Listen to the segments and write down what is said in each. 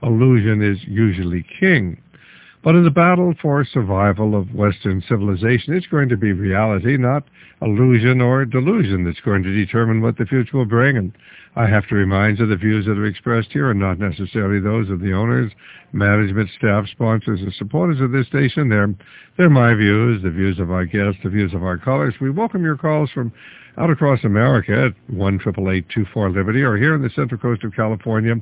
illusion is usually king. But in the battle for survival of Western civilization, it's going to be reality, not illusion or delusion, that's going to determine what the future will bring. And I have to remind you, the views that are expressed here are not necessarily those of the owners, management, staff, sponsors, and supporters of this station. They're my views, the views of our guests, the views of our callers. We welcome your calls from out across America at 1-888-24-LIBERTY, or here in the Central Coast of California,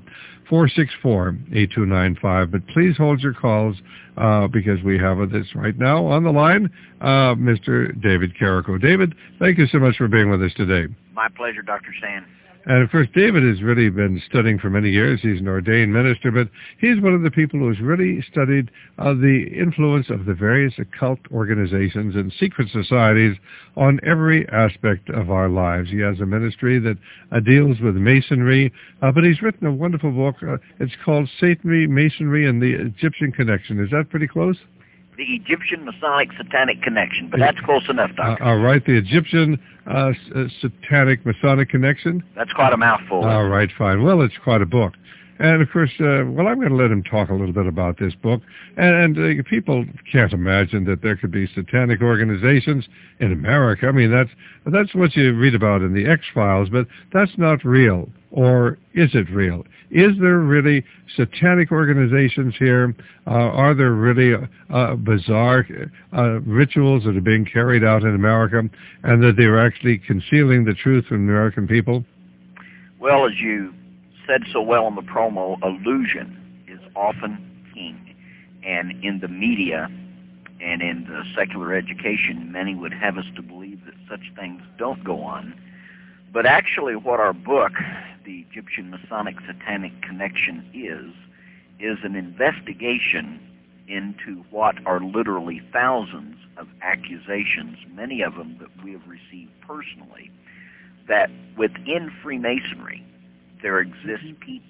464-8295. But please hold your calls because we have with us right now on the line Mr. David Carrico. David, thank you so much for being with us today. My pleasure, Dr. Stan. And, of course, David has really been studying for many years. He's an ordained minister, but he's one of the people who's really studied the influence of the various occult organizations and secret societies on every aspect of our lives. He has a ministry that deals with Masonry, but he's written a wonderful book. It's called Satan, Masonry, and the Egyptian Connection. Is that pretty close? The Egyptian Masonic Satanic Connection, but that's close enough, Doctor. All right, the Egyptian Satanic Masonic Connection? That's quite a mouthful. All right, fine. Well, it's quite a book. And, of course, I'm going to let him talk a little bit about this book. And people can't imagine that there could be satanic organizations in America. I mean, that's what you read about in the X-Files, but that's not real. Or is it real? Is there really satanic organizations here? Are there really bizarre rituals that are being carried out in America, and that they're actually concealing the truth from the American people? Well, as you said so well in the promo, illusion is often king. And in the media and in the secular education, many would have us to believe that such things don't go on. But actually what our book, The Egyptian Masonic Satanic Connection, is an investigation into what are literally thousands of accusations, many of them that we have received personally, that within Freemasonry there exists people.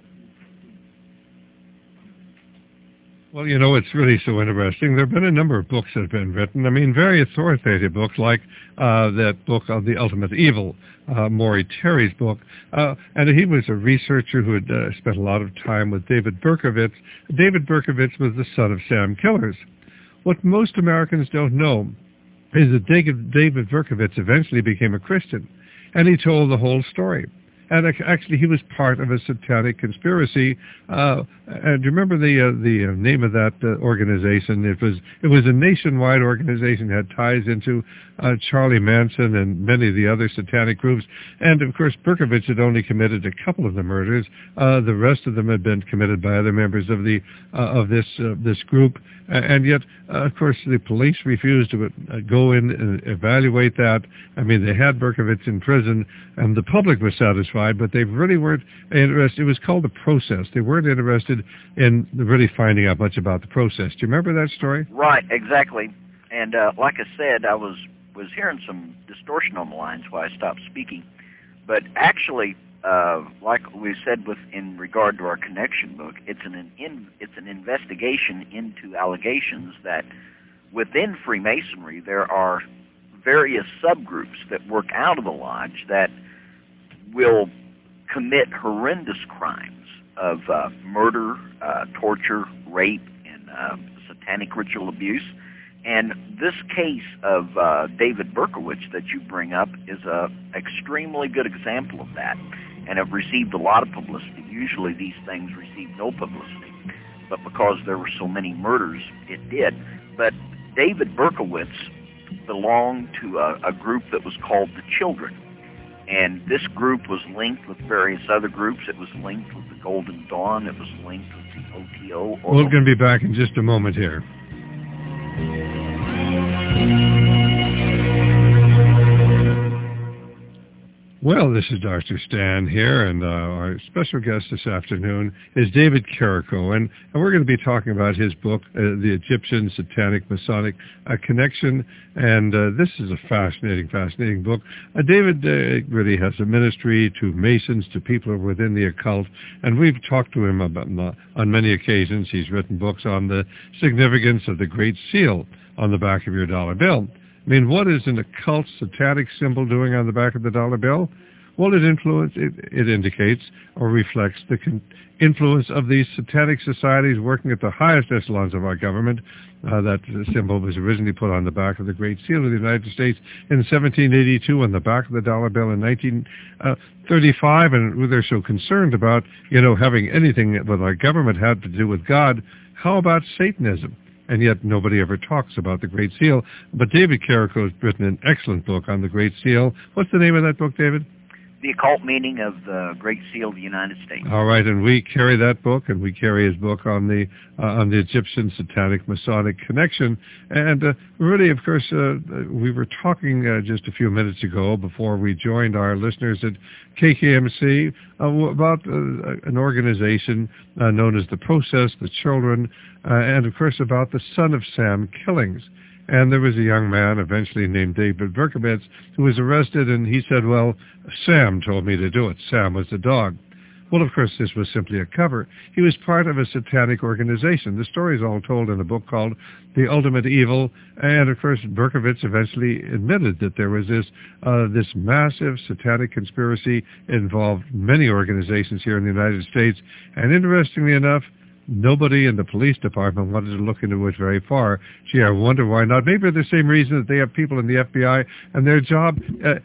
Well, it's really so interesting. There have been a number of books that have been written. I mean, very authoritative books, like that book of The Ultimate Evil, Maury Terry's book. And he was a researcher who had spent a lot of time with David Berkowitz. David Berkowitz was the son of Sam Killers. What most Americans don't know is that David Berkowitz eventually became a Christian, and he told the whole story. And actually, he was part of a satanic conspiracy. And do you remember the name of that organization? It was a nationwide organization, had ties into Charlie Manson and many of the other satanic groups. And of course, Berkowitz had only committed a couple of the murders. The rest of them had been committed by other members of this group. And yet, of course, the police refused to go in and evaluate that. I mean, they had Berkowitz in prison, and the public was satisfied, but they really weren't interested. It was called the process. They weren't interested in really finding out much about the process. Do you remember that story? Right, exactly. And like I said, I was hearing some distortion on the lines while I stopped speaking. But actually, like we said in regard to our connection book, it's an investigation into allegations that within Freemasonry there are various subgroups that work out of the lodge that will commit horrendous crimes of murder, torture, rape, and satanic ritual abuse. And this case of David Berkowitz that you bring up is an extremely good example of that, and have received a lot of publicity. Usually these things receive no publicity, but because there were so many murders, it did. But David Berkowitz belonged to a group that was called the Children, and this group was linked with various other groups. It was linked with the Golden Dawn. It was linked with the OTO. We're going to be back in just a moment here. Well, this is Dr. Stan here, and our special guest this afternoon is David Carrico, and we're going to be talking about his book, The Egyptian Satanic Masonic Connection, and this is a fascinating book. David really has a ministry to Masons, to people within the occult, and we've talked to him about, on many occasions. He's written books on the significance of the Great Seal on the back of your dollar bill. I mean, what is an occult satanic symbol doing on the back of the dollar bill? Well, it indicates or reflects the influence of these satanic societies working at the highest echelons of our government. That symbol was originally put on the back of the Great Seal of the United States in 1782, on the back of the dollar bill in 1935, and they're so concerned about, having anything with our government had to do with God. How about Satanism? And yet nobody ever talks about the Great Seal. But David Carrico has written an excellent book on the Great Seal. What's the name of that book, David? The Occult Meaning of the Great Seal of the United States. All right, and we carry that book, and we carry his book on the Egyptian Satanic Masonic Connection. And really, of course, we were talking just a few minutes ago before we joined our listeners at KKMC about an organization known as the Process, the Children, and of course about the Son of Sam killings. And there was a young man eventually named David Berkovitz who was arrested, and he said, well, Sam told me to do it. Sam was the dog. Well, of course, this was simply a cover. He was part of a satanic organization. The story is all told in a book called The Ultimate Evil, and of course, Berkovitz eventually admitted that there was this massive satanic conspiracy. It involved many organizations here in the United States, and interestingly enough, nobody in the police department wanted to look into it very far. Gee, I wonder why not. Maybe the same reason that they have people in the FBI, and their job,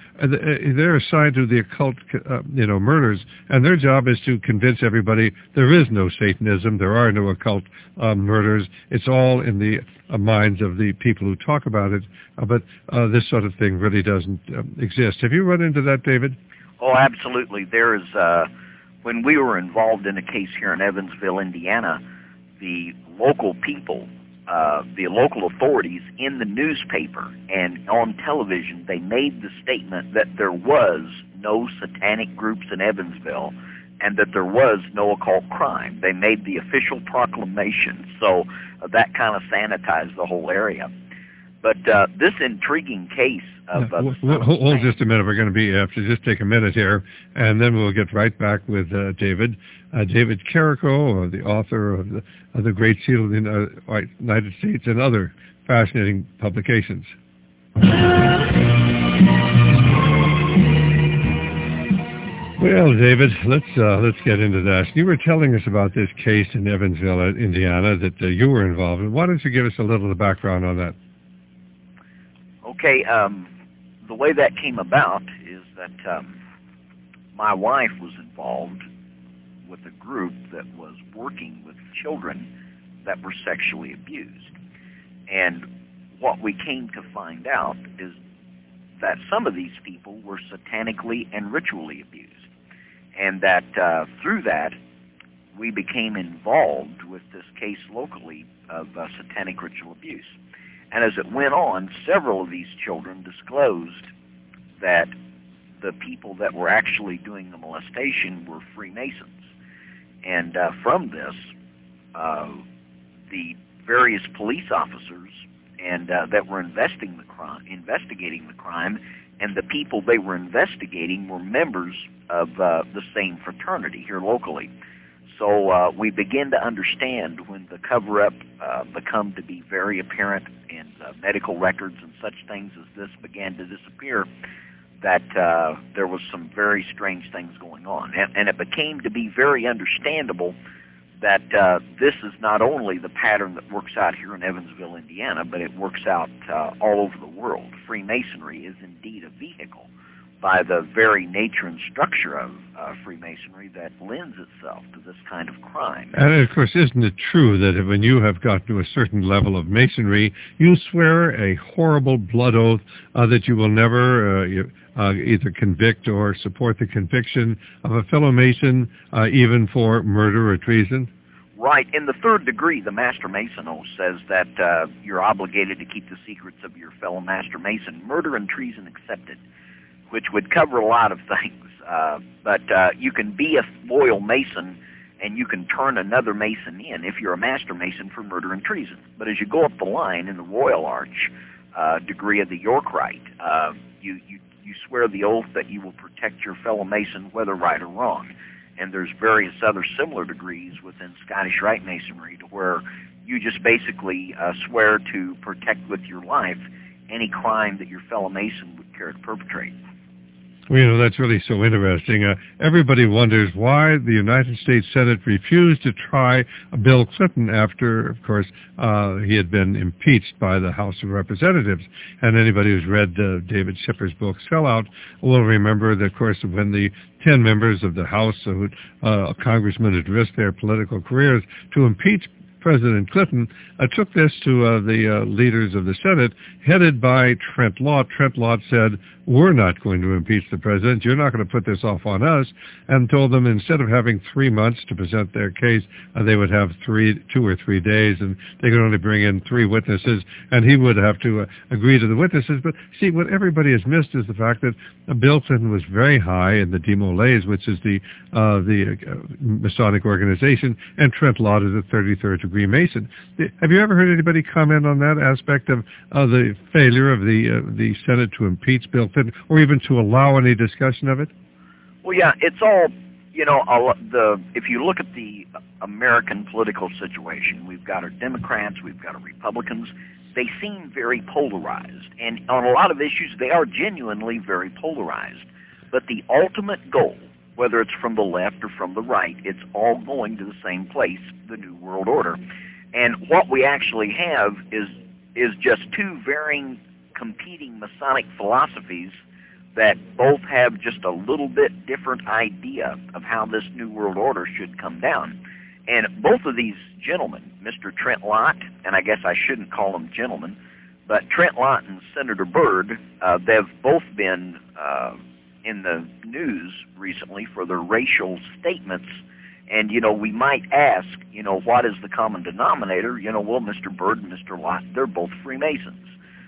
they're assigned to the occult, murders, and their job is to convince everybody there is no Satanism, there are no occult murders. It's all in the minds of the people who talk about it. But this sort of thing really doesn't exist. Have you run into that, David? Oh, absolutely. There is... When we were involved in a case here in Evansville, Indiana, the local people, the local authorities in the newspaper and on television, they made the statement that there was no satanic groups in Evansville and that there was no occult crime. They made the official proclamation, so that kind of sanitized the whole area. But this intriguing case of... hold just a minute. We're going to have to just take a minute here, and then we'll get right back with David. David Carrico, the author of the Great Seal of the United States and other fascinating publications. Well, David, let's get into that. You were telling us about this case in Evansville, Indiana, that you were involved in. Why don't you give us a little of the background on that? Okay, the way that came about is that my wife was involved with a group that was working with children that were sexually abused. And what we came to find out is that some of these people were satanically and ritually abused. And that through that, we became involved with this case locally of satanic ritual abuse. And as it went on, several of these children disclosed that the people that were actually doing the molestation were Freemasons. And from this, the various police officers and that were investigating the crime, and the people they were investigating were members of the same fraternity here locally. So we begin to understand when the cover-up become to be very apparent in medical records and such things as this began to disappear, that there was some very strange things going on. And it became to be very understandable that this is not only the pattern that works out here in Evansville, Indiana, but it works out all over the world. Freemasonry is indeed a vehicle by the very nature and structure of Freemasonry that lends itself to this kind of crime. And of course, isn't it true that when you have gotten to a certain level of Masonry, you swear a horrible blood oath that you will never either convict or support the conviction of a fellow Mason, even for murder or treason? Right. In the third degree, the Master Mason oath says that you're obligated to keep the secrets of your fellow Master Mason, murder and treason excepted, which would cover a lot of things. But you can be a loyal Mason and you can turn another Mason in if you're a Master Mason for murder and treason. But as you go up the line in the Royal Arch degree of the York Rite, you swear the oath that you will protect your fellow Mason whether right or wrong. And there's various other similar degrees within Scottish Rite Masonry to where you just basically swear to protect with your life any crime that your fellow Mason would care to perpetrate. Well, that's really so interesting. Everybody wonders why the United States Senate refused to try Bill Clinton after, of course, he had been impeached by the House of Representatives. And anybody who's read David Schiffer's book, Sellout, will remember that, of course, when the 10 members of the House, congressmen had risked their political careers to impeach President Clinton, took this to the leaders of the Senate, headed by Trent Lott. Trent Lott said, we're not going to impeach the president. You're not going to put this off on us, and told them instead of having 3 months to present their case, they would have 2 or 3 days, and they could only bring in 3 witnesses, and he would have to agree to the witnesses. But see, what everybody has missed is the fact that Bill Clinton was very high in the Demolays, which is the Masonic organization, and Trent Lott is a 33rd degree Mason. Have you ever heard anybody comment on that aspect of the failure of the Senate to impeach Bill Clinton, or even to allow any discussion of it? Well, yeah, it's all, if you look at the American political situation, we've got our Democrats, we've got our Republicans. They seem very polarized, and on a lot of issues, they are genuinely very polarized. But the ultimate goal, whether it's from the left or from the right, it's all going to the same place, the New World Order. And what we actually have is just 2 varying competing Masonic philosophies that both have just a little bit different idea of how this New World Order should come down. And both of these gentlemen, Mr. Trent Lott, and I guess I shouldn't call them gentlemen, but Trent Lott and Senator Byrd, they've both been in the news recently for their racial statements. And, we might ask, what is the common denominator? Well, Mr. Byrd and Mr. Lott, they're both Freemasons.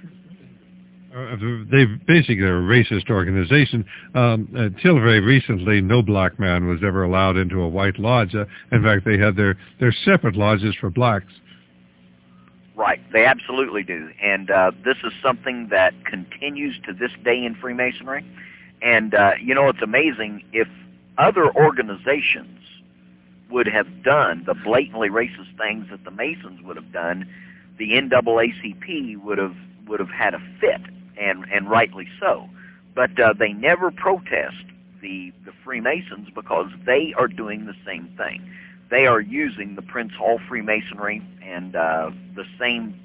They basically are a racist organization. Until very recently, no black man was ever allowed into a white lodge. In fact, they had their separate lodges for blacks. Right, they absolutely do. And this is something that continues to this day in Freemasonry. And, it's amazing if other organizations would have done the blatantly racist things that the Masons would have done, the NAACP would have had a fit, and rightly so. But they never protest the Freemasons because they are doing the same thing. They are using the Prince Hall Freemasonry and the same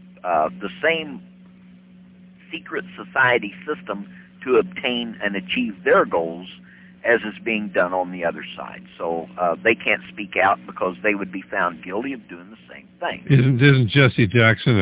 secret society system to obtain and achieve their goals as is being done on the other side. So they can't speak out because they would be found guilty of doing the same thing. Isn't Jesse Jackson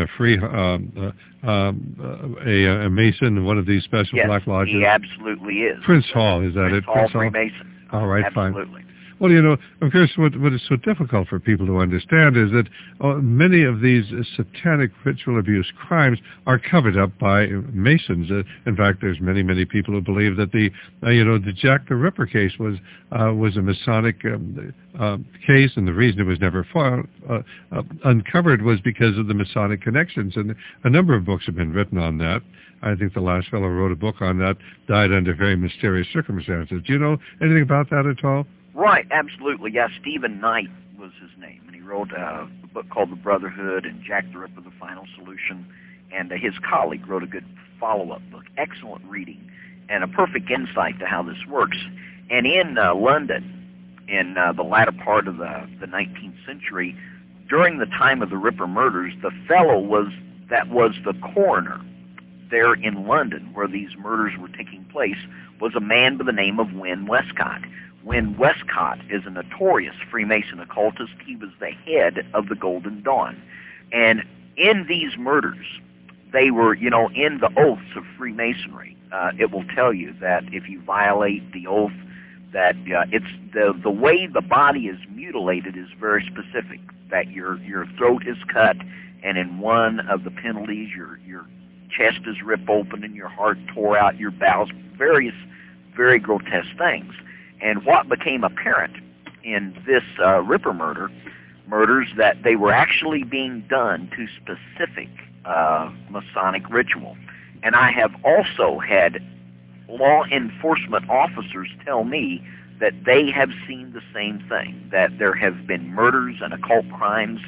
a Mason in one of these special black lodges? Yes, he absolutely is. Prince Hall, is that Prince it? Hall Prince Hall Freemason. All right, absolutely. Fine. Well, of course, what is so difficult for people to understand is that many of these satanic ritual abuse crimes are covered up by Masons. In fact, there's many people who believe that the Jack the Ripper case was a Masonic case, and the reason it was never uncovered was because of the Masonic connections. And a number of books have been written on that. I think the last fellow who wrote a book on that died under very mysterious circumstances. Do you know anything about that at all? Right, absolutely. Yeah, Stephen Knight was his name, and he wrote a book called The Brotherhood and Jack the Ripper, The Final Solution, and his colleague wrote a good follow-up book. Excellent reading and a perfect insight to how this works. And in London, in the latter part of the 19th century, during the time of the Ripper murders, the fellow that was the coroner there in London where these murders were taking place was a man by the name of Wynne Westcott. Wynne Westcott is a notorious Freemason occultist. He was the head of the Golden Dawn. And in these murders, they were, in the oaths of Freemasonry, it will tell you that if you violate the oath, that it's the way the body is mutilated is very specific, that your throat is cut, and in one of the penalties, your chest is ripped open and your heart tore out, your bowels, various very grotesque things. And what became apparent in this Ripper murders, that they were actually being done to specific Masonic ritual. And I have also had law enforcement officers tell me that they have seen the same thing, that there have been murders and occult crimes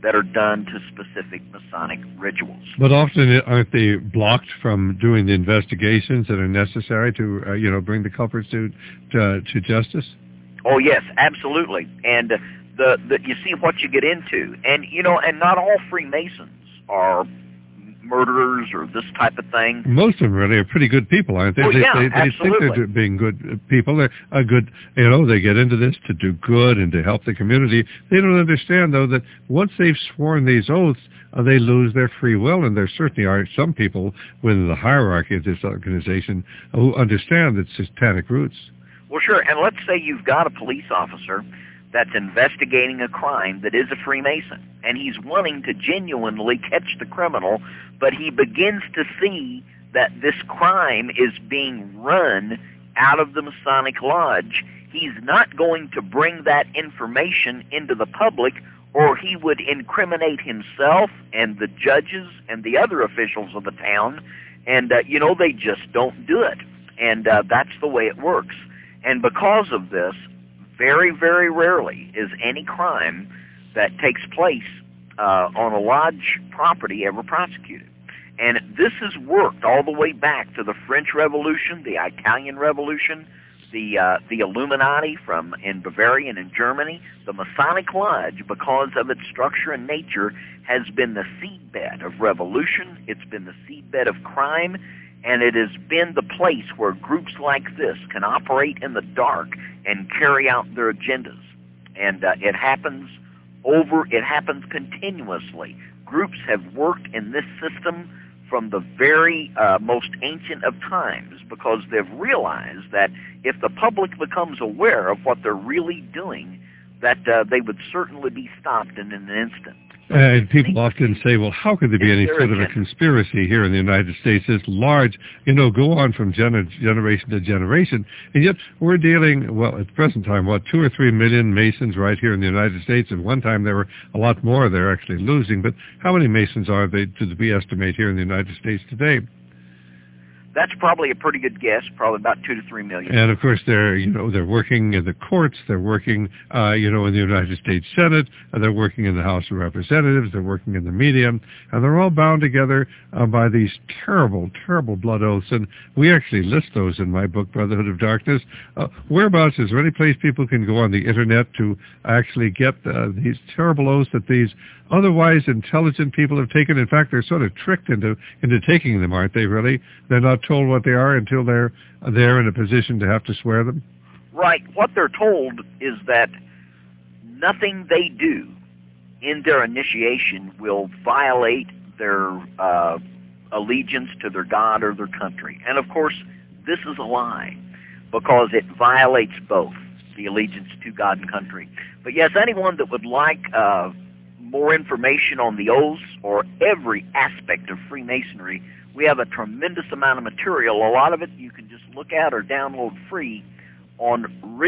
that are done to specific Masonic rituals. But often aren't they blocked from doing the investigations that are necessary to, bring the culprits to justice? Oh yes, absolutely. And you see what you get into, and and not all Freemasons are murderers or this type of thing. Most of them really are pretty good people, aren't they? Oh, yeah, they think they're being good people. They're good, they get into this to do good and to help the community. They don't understand, though, that once they've sworn these oaths, they lose their free will, and there certainly are some people within the hierarchy of this organization who understand its satanic roots. Well, sure, and let's say you've got a police officer that's investigating a crime that is a Freemason, and he's wanting to genuinely catch the criminal, but he begins to see that this crime is being run out of the Masonic Lodge. He's not going to bring that information into the public, or he would incriminate himself and the judges and the other officials of the town, and, they just don't do it. And that's the way it works. And because of this, very, very rarely is any crime that takes place on a lodge property ever prosecuted. And this has worked all the way back to the French Revolution, the Italian Revolution, the Illuminati in Bavaria and in Germany. The Masonic Lodge, because of its structure and nature, has been the seedbed of revolution. It's been the seedbed of crime. And it has been the place where groups like this can operate in the dark and carry out their agendas. And it happens continuously. Groups have worked in this system from the very most ancient of times, because they've realized that if the public becomes aware of what they're really doing, that they would certainly be stopped in an instant. And people often say, well, how could there be any sort of a conspiracy here in the United States this large, go on from generation to generation, and yet we're dealing, well, at the present time, 2 or 3 million Masons right here in the United States. At one time there were a lot more they're actually losing, but how many Masons are they, we estimate, here in the United States today? That's probably a pretty good guess, probably about 2 to 3 million. And of course, they're working in the courts, they're working, in the United States Senate, they're working in the House of Representatives, they're working in the media, and they're all bound together by these terrible, terrible blood oaths. And we actually list those in my book, Brotherhood of Darkness. Whereabouts, is there any place people can go on the internet to actually get these terrible oaths that these otherwise intelligent people have taken? In fact, they're sort of tricked into taking them, aren't they, really? They're not told what they are until they're in a position to have to swear them? Right. What they're told is that nothing they do in their initiation will violate their allegiance to their God or their country. And of course, this is a lie, because it violates both the allegiance to God and country. But yes, anyone that would like more information on the oaths or every aspect of Freemasonry, we have a tremendous amount of material. A lot of it you can just look at or download free on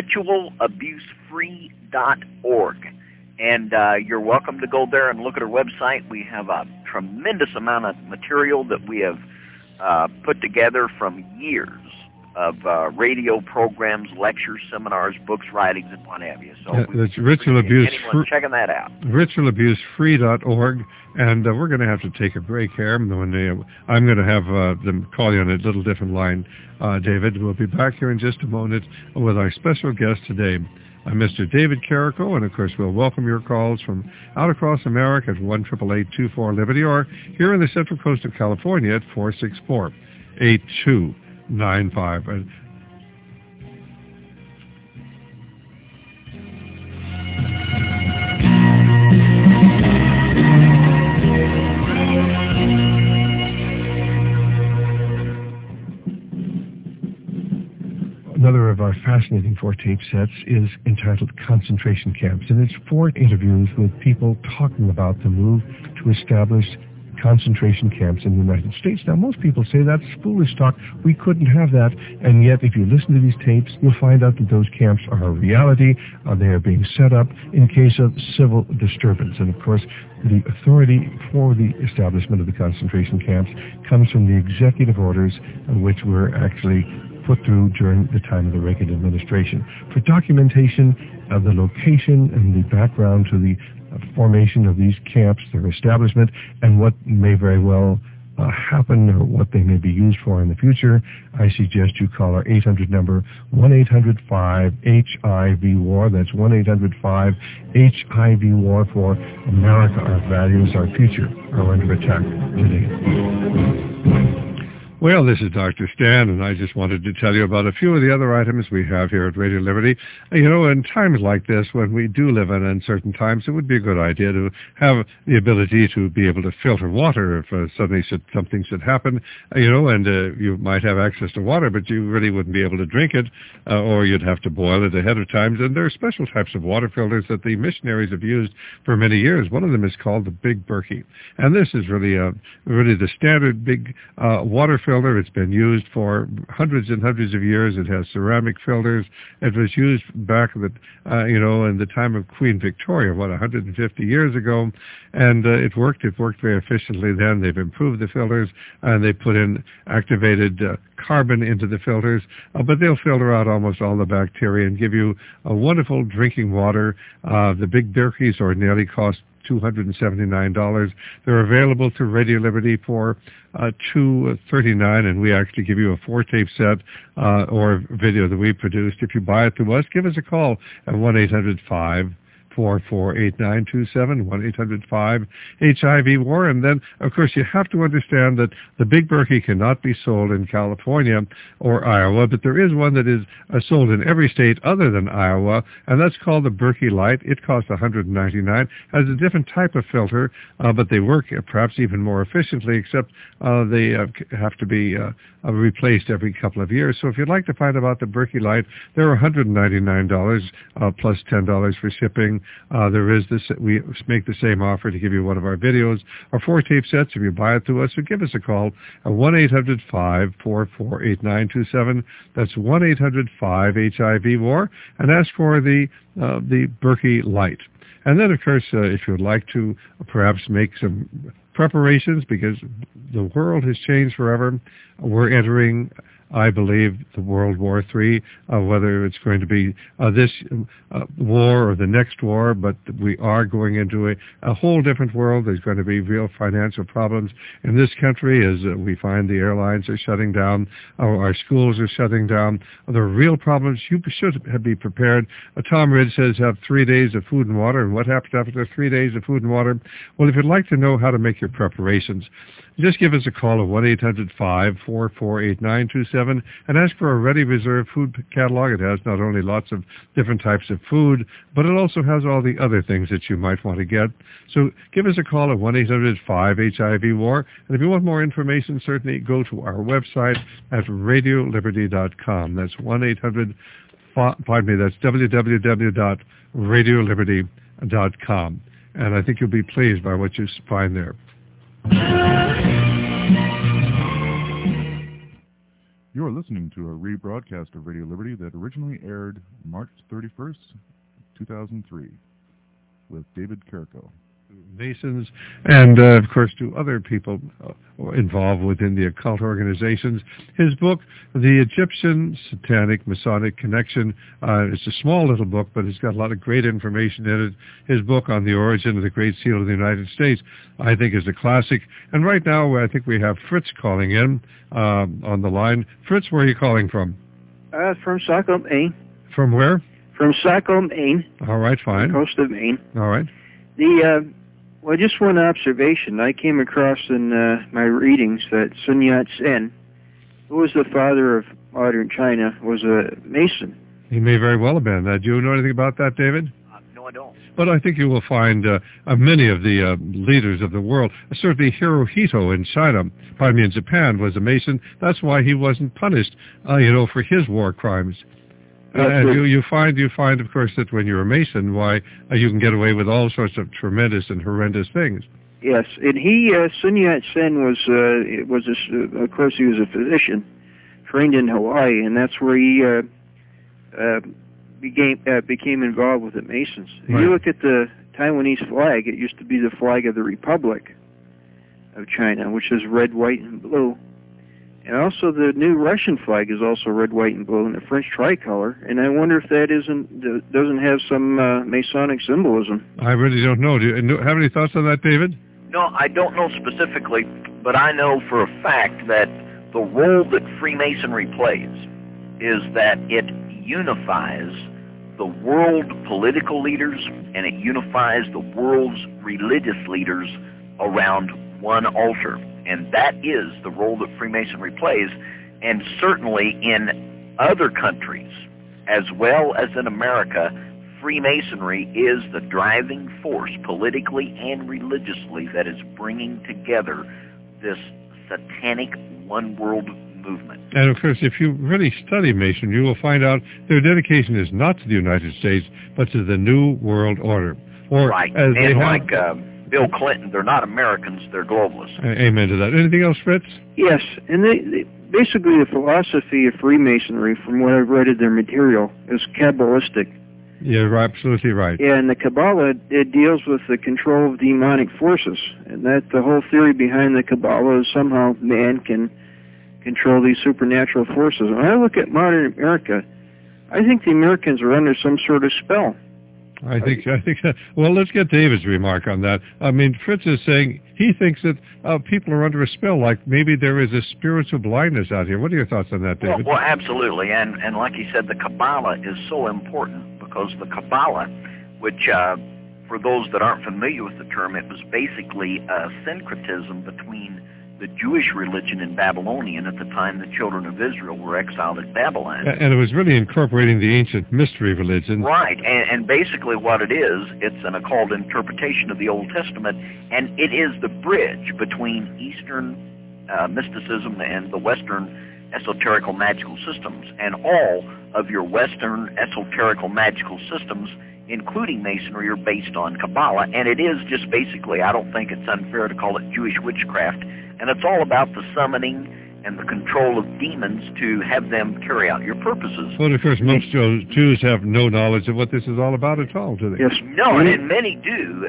ritualabusefree.org. And you're welcome to go there and look at our website. We have a tremendous amount of material that we have put together from years of radio programs, lectures, seminars, books, writings, and what have you. So that's Ritual Abuse. Anyone checking that out. Ritualabusefree.org. And we're going to have to take a break here. I'm going to have them call you on a little different line, David. We'll be back here in just a moment with our special guest today, Mr. David Carrico. And, of course, we'll welcome your calls from out across America at 1-888-24-LIBERTY, or here in the Central Coast of California at 464-8295. Another of our fascinating 4-tape sets is entitled Concentration Camps, and it's 4 interviews with people talking about the move to establish concentration camps in the United States. Now, most people say that's foolish talk. We couldn't have that. And yet, if you listen to these tapes, you'll find out that those camps are a reality. They are being set up in case of civil disturbance. And, of course, the authority for the establishment of the concentration camps comes from the executive orders which were actually put through during the time of the Reagan administration. For documentation of the location and the background to the formation of these camps, their establishment, and what may very well happen or what they may be used for in the future, I suggest you call our 800 number, 1-800-5-HIV-WAR. That's 1-800-5-HIV-WAR for America, our values, our future are under attack today. Well, this is Dr. Stan, and I just wanted to tell you about a few of the other items we have here at Radio Liberty. You know, in times like this, when we do live in uncertain times, it would be a good idea to have the ability to be able to filter water if suddenly something should happen, you know, and you might have access to water, but you really wouldn't be able to drink it, or you'd have to boil it ahead of time. And there are special types of water filters that the missionaries have used for many years. One of them is called the Big Berkey, and this is really the standard big water filter. It's been used for hundreds and hundreds of years. It has ceramic filters. It was used back in the time of Queen Victoria, 150 years ago, and it worked. It worked very efficiently then. They've improved the filters, and they put in activated carbon into the filters, but they'll filter out almost all the bacteria and give you a wonderful drinking water. The Big Berkeys ordinarily cost $279. They're available to Radio Liberty for $239, and we actually give you a 4-tape set or video that we produced. If you buy it through us, give us a call at 1-800-5 448927, 1-800-5-HIV-WAR. And then, of course, you have to understand that the Big Berkey cannot be sold in California or Iowa, but there is one that is sold in every state other than Iowa, and that's called the Berkey Light. It costs $199, has a different type of filter, but they work perhaps even more efficiently, except they have to be replaced every couple of years. So if you'd like to find out about the Berkey Light, they're $199 plus $10 for shipping. There is this. We make the same offer to give you one of our videos or 4-tape sets if you buy it through us. So give us a call at 1-800-544-8927. That's 1-800-5-HIV-WAR, and ask for the Berkey Light. And then, of course, if you would like to perhaps make some preparations, because the world has changed forever. We're entering, I believe, the World War III, whether it's going to be this war or the next war, but we are going into a whole different world. There's going to be real financial problems in this country as we find the airlines are shutting down, our schools are shutting down. There are real problems. You should be prepared. Tom Ridge says have 3 days of food and water. And what happens after 3 days of food and water? Well, if you'd like to know how to make your preparations, just give us a call at 1-800-544-8927 and ask for a ready reserve food catalog. It has not only lots of different types of food, but it also has all the other things that you might want to get. So give us a call at 1-800-5-HIV-WAR. And if you want more information, certainly go to our website at radioliberty.com. That's 1-800, that's www.radioliberty.com. And I think you'll be pleased by what you find there. You're listening to a rebroadcast of Radio Liberty that originally aired March 31st, 2003, with David Carrico. Masons, and of course to other people involved within the occult organizations. His book, The Egyptian Satanic Masonic Connection, it's a small little book, but it's got a lot of great information in it. His book on the origin of the Great Seal of the United States, I think, is a classic. And right now, I think we have Fritz calling in on the line. Fritz, where are you calling from? From Stockholm, Maine. From where? From Stockholm, Maine. All right, fine. The coast of Maine. All right. Well, just one observation. I came across in my readings that Sun Yat-sen, who was the father of modern China, was a Mason. He may very well have been. Do you know anything about that, David? No, I don't. But I think you will find many of the leaders of the world, certainly Hirohito in Japan was a Mason. That's why he wasn't punished, for his war crimes. And you find, of course, that when you're a Mason, why you can get away with all sorts of tremendous and horrendous things. Yes, and Sun Yat-sen of course, he was a physician, trained in Hawaii, and that's where he became involved with the Masons. Right. If you look at the Taiwanese flag, it used to be the flag of the Republic of China, which is red, white, and blue. And also the new Russian flag is also red, white, and blue, and the French tricolor. And I wonder if that doesn't have some Masonic symbolism. I really don't know. Do you have any thoughts on that, David? No, I don't know specifically, but I know for a fact that the role that Freemasonry plays is that it unifies the world political leaders and it unifies the world's religious leaders around one altar. And that is the role that Freemasonry plays. And certainly in other countries, as well as in America, Freemasonry is the driving force politically and religiously that is bringing together this satanic one world movement. And of course, if you really study Mason, you will find out their dedication is not to the United States, but to the New World Order. Or right. As they have, like Bill Clinton, they're not Americans, they're globalists. Amen to that. Anything else, Fritz? Yes, and they basically the philosophy of Freemasonry, from what I've read of their material, is Kabbalistic. You're absolutely right. Yeah, and the Kabbalah, it deals with the control of demonic forces, and that the whole theory behind the Kabbalah is somehow man can control these supernatural forces. When I look at modern America, I think the Americans are under some sort of spell. I think. Well, let's get David's remark on that. I mean, Fritz is saying he thinks that people are under a spell, like maybe there is a spiritual blindness out here. What are your thoughts on that, David? Well, absolutely, and like he said, the Kabbalah is so important because the Kabbalah, which for those that aren't familiar with the term, it was basically a syncretism between the Jewish religion and Babylonian at the time the children of Israel were exiled at Babylon. And it was really incorporating the ancient mystery religion. Right, and basically what it is, it's an occult interpretation of the Old Testament, and it is the bridge between Eastern mysticism and the Western esoterical magical systems. And all of your Western esoterical magical systems, including Masonry, are based on Kabbalah, and it is just basically, I don't think it's unfair to call it Jewish witchcraft, and it's all about the summoning and the control of demons to have them carry out your purposes. Well, of course, most Jews have no knowledge of what this is all about at all, do they? Yes. No, and many do.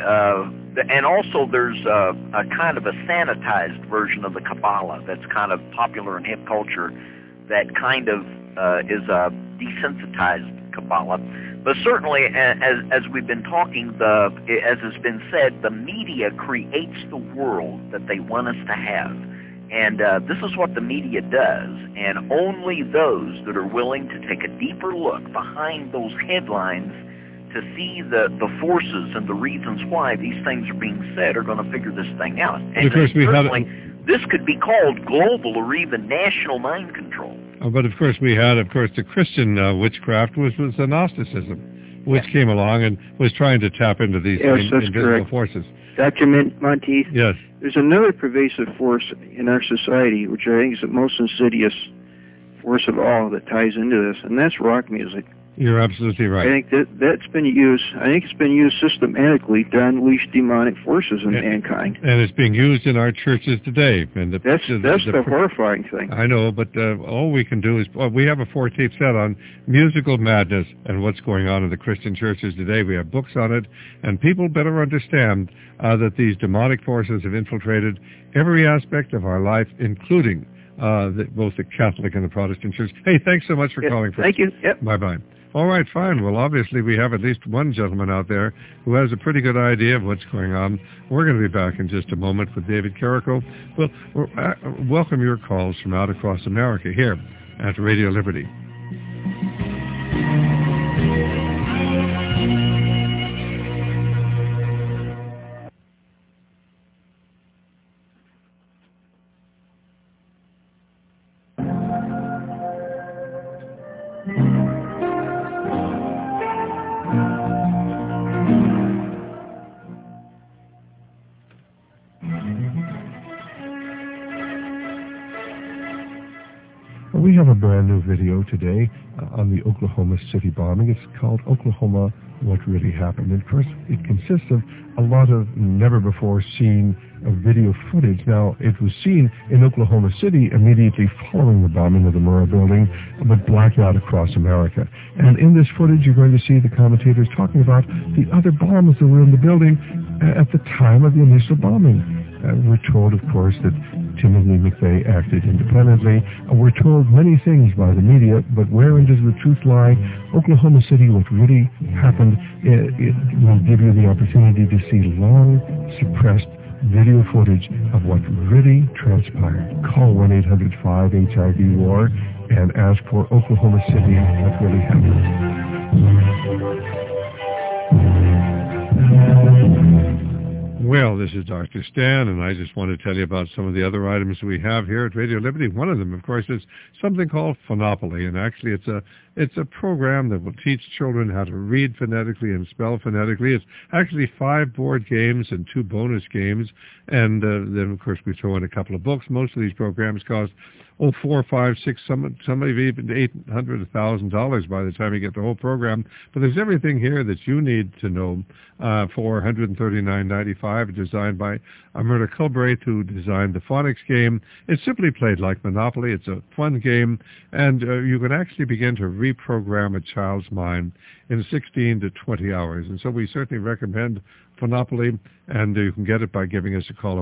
And also there's a kind of a sanitized version of the Kabbalah that's kind of popular in hip culture that kind of is a desensitized Kabbalah. But certainly, as we've been talking, as has been said, the media creates the world that they want us to have. And this is what the media does. And only those that are willing to take a deeper look behind those headlines to see the forces and the reasons why these things are being said are going to figure this thing out. And because this could be called global or even national mind control. But of course we had, the Christian witchcraft was the Gnosticism, which came along and was trying to tap into these invisible forces. Dr. Monteith, yes. There's another pervasive force in our society, which I think is the most insidious force of all that ties into this, and that's rock music. You're absolutely right. I think that's been used. I think it's been used systematically to unleash demonic forces in mankind. And it's being used in our churches today. And that's the horrifying thing. I know, but all we can do is we have a 4-tape set on musical madness and what's going on in the Christian churches today. We have books on it, and people better understand that these demonic forces have infiltrated every aspect of our life, including both the Catholic and the Protestant church. Hey, thanks so much for calling. Thank you. Yep. Bye-bye. All right, fine. Well, obviously we have at least one gentleman out there who has a pretty good idea of what's going on. We're going to be back in just a moment with David Carrico. Well, welcome your calls from out across America here at Radio Liberty. We have a brand new video today on the Oklahoma City bombing. It's called Oklahoma, What Really Happened. And of course, it consists of a lot of never-before-seen video footage. Now, it was seen in Oklahoma City immediately following the bombing of the Murrah building, but blacked out across America. And in this footage, you're going to see the commentators talking about the other bombs that were in the building at the time of the initial bombing. We're told, of course, that Timothy McVeigh acted independently. We're told many things by the media, but wherein does the truth lie? Oklahoma City, what really happened, it will give you the opportunity to see long suppressed video footage of what really transpired. Call 1-800-5-HIV-WAR and ask for Oklahoma City, what really happened. Well, this is Dr. Stan, and I just want to tell you about some of the other items we have here at Radio Liberty. One of them, of course, is something called Phonopoly, and actually it's a program that will teach children how to read phonetically and spell phonetically. It's actually 5 board games and 2 bonus games, and then, of course, we throw in a couple of books. Most of these programs cost $4, $5, $6, some even $800, $1,000 by the time you get the whole program. But there's everything here that you need to know for $139.95, designed by Myrna Culbright, who designed the phonics game. It's simply played like Monopoly. It's a fun game, and you can actually begin to reprogram a child's mind in 16 to 20 hours. And so we certainly recommend Phonopoly, and you can get it by giving us a call at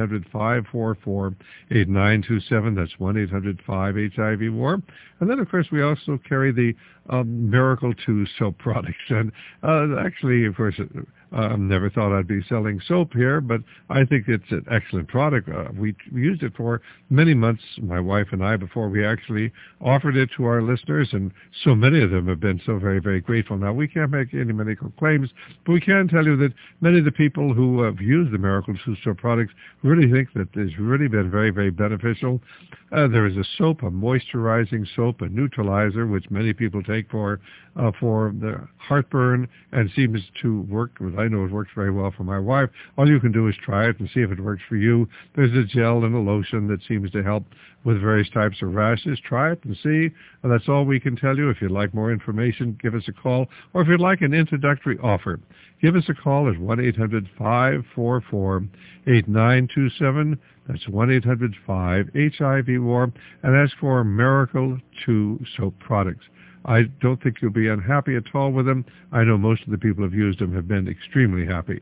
1-800-544-8927. That's 1-800-5-HIV-WAR. And then, of course, we also carry the Miracle 2 soap products. And actually, of course, never thought I'd be selling soap here, but I think it's an excellent product. We used it for many months, my wife and I, before we actually offered it to our listeners, and so many of them have been so very, very grateful. Now, we can't make any medical claims, but we can tell you that many of the people who have used the Miracle 2 soap products really think that it's really been very, very beneficial. There is a soap, a moisturizing soap, a neutralizer, which many people take for the heartburn, and seems to work. I know it works very well for my wife. All you can do is try it and see if it works for you. There's a gel and a lotion that seems to help with various types of rashes. Try it and see. And that's all we can tell you. If you'd like more information, give us a call. Or if you'd like an introductory offer, give us a call at 1-800-544-8927. That's 1-800-5-HIV-WAR, and ask for Miracle 2 soap products. I don't think you'll be unhappy at all with them. I know most of the people who have used them have been extremely happy.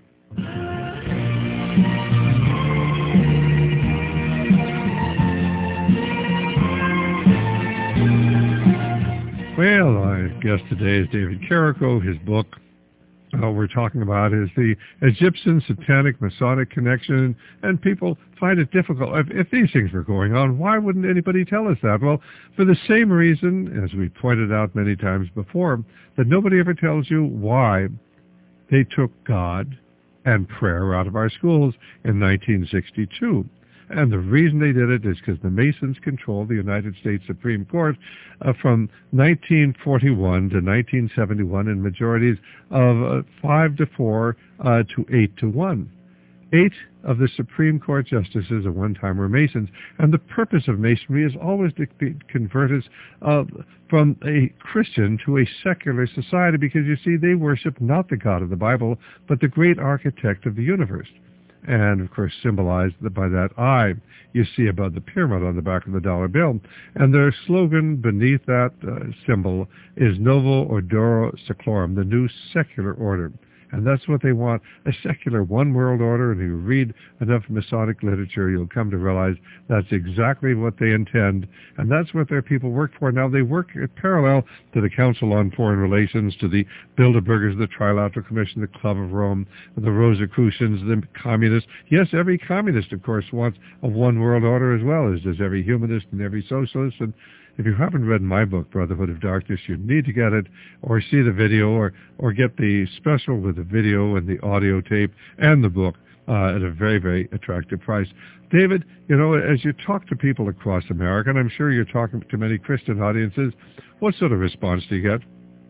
Well, our guest today is David Carrico. His book we're talking about is the Egyptian Satanic Masonic Connection, and people find it difficult. If these things were going on, why wouldn't anybody tell us that? Well, for the same reason, as we pointed out many times before, that nobody ever tells you why they took God and prayer out of our schools in 1962. And the reason they did it is because the Masons controlled the United States Supreme Court from 1941 to 1971 in majorities of 5-4 to 8-1. 8 of the Supreme Court justices at one time were Masons, and the purpose of Masonry is always to convert us from a Christian to a secular society, because, you see, they worship not the God of the Bible, but the great architect of the universe. And, of course, symbolized by that eye you see above the pyramid on the back of the dollar bill. And their slogan beneath that symbol is Novo Ordine Seclorum, the new secular order. And that's what they want, a secular one-world order. And if you read enough Masonic literature, you'll come to realize that's exactly what they intend. And that's what their people work for. Now, they work parallel to the Council on Foreign Relations, to the Bilderbergers, the Trilateral Commission, the Club of Rome, the Rosicrucians, the communists. Yes, every communist, of course, wants a one-world order as well, as does every humanist and every socialist. And if you haven't read my book, Brotherhood of Darkness, you need to get it, or see the video, or get the special with the video and the audio tape and the book at a very, very attractive price. David, you know, as you talk to people across America, and I'm sure you're talking to many Christian audiences, what sort of response do you get?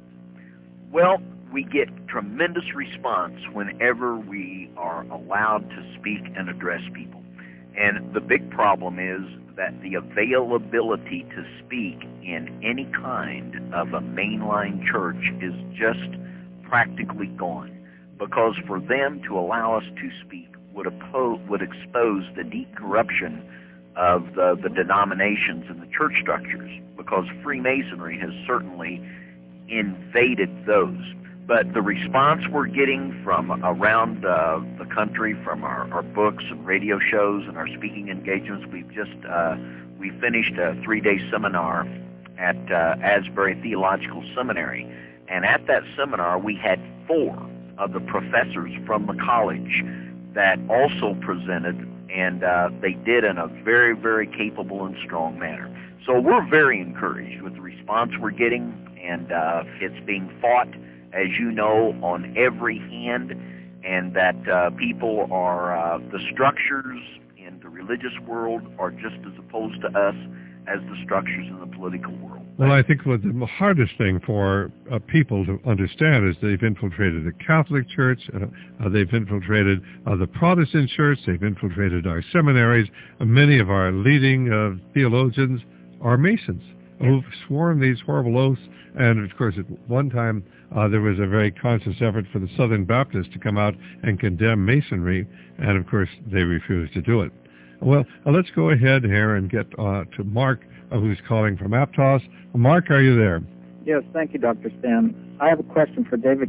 Well, we get tremendous response whenever we are allowed to speak and address people. And the big problem is that the availability to speak in any kind of a mainline church is just practically gone, because for them to allow us to speak would expose the deep corruption of the denominations and the church structures, because Freemasonry has certainly invaded those. But the response we're getting from around the country, from our books and radio shows and our speaking engagements, we finished a 3-day seminar at Asbury Theological Seminary. And at that seminar, we had 4 of the professors from the college that also presented, and they did in a very, very capable and strong manner. So we're very encouraged with the response we're getting, and it's being fought, as you know, on every hand, and that people are, the structures in the religious world are just as opposed to us as the structures in the political world. Well, I think what the hardest thing for people to understand is they've infiltrated the Catholic Church, they've infiltrated the Protestant Church, they've infiltrated our seminaries. Many of our leading theologians are Masons who've sworn these horrible oaths. And, of course, at one time there was a very conscious effort for the Southern Baptists to come out and condemn Masonry, and, of course, they refused to do it. Well, let's go ahead here and get to Mark, who's calling from Aptos. Mark, are you there? Yes, thank you, Dr. Stan. I have a question for David.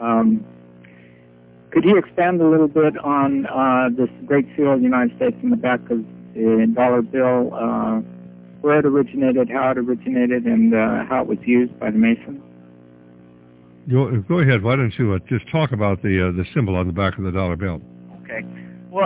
Could you expand a little bit on this Great Seal of the United States in the back of the dollar bill, where it originated, how it originated, and how it was used by the Masons? Go ahead. Why don't you just talk about the symbol on the back of the dollar bill? Okay. Well,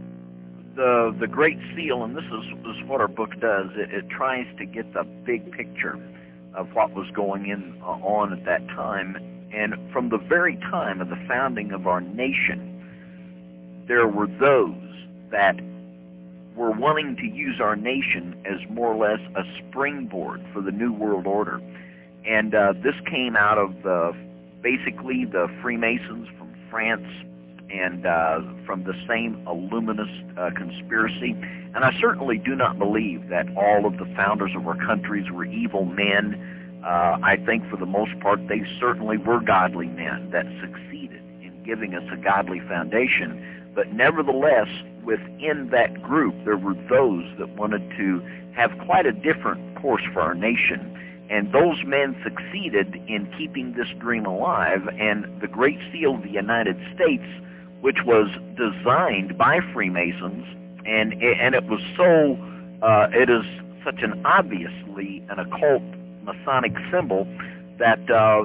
the Great Seal, and this is what our book does, it tries to get the big picture of what was going on at that time. And from the very time of the founding of our nation, there were those that were wanting to use our nation as more or less a springboard for the New World Order. And this came out of basically the Freemasons from France, and from the same Illuminist conspiracy. And I certainly do not believe that all of the founders of our countries were evil men. I think for the most part they certainly were godly men that succeeded in giving us a godly foundation. But nevertheless, within that group, there were those that wanted to have quite a different course for our nation. And those men succeeded in keeping this dream alive. And the Great Seal of the United States, which was designed by Freemasons, and it was so, it is such an obviously an occult Masonic symbol that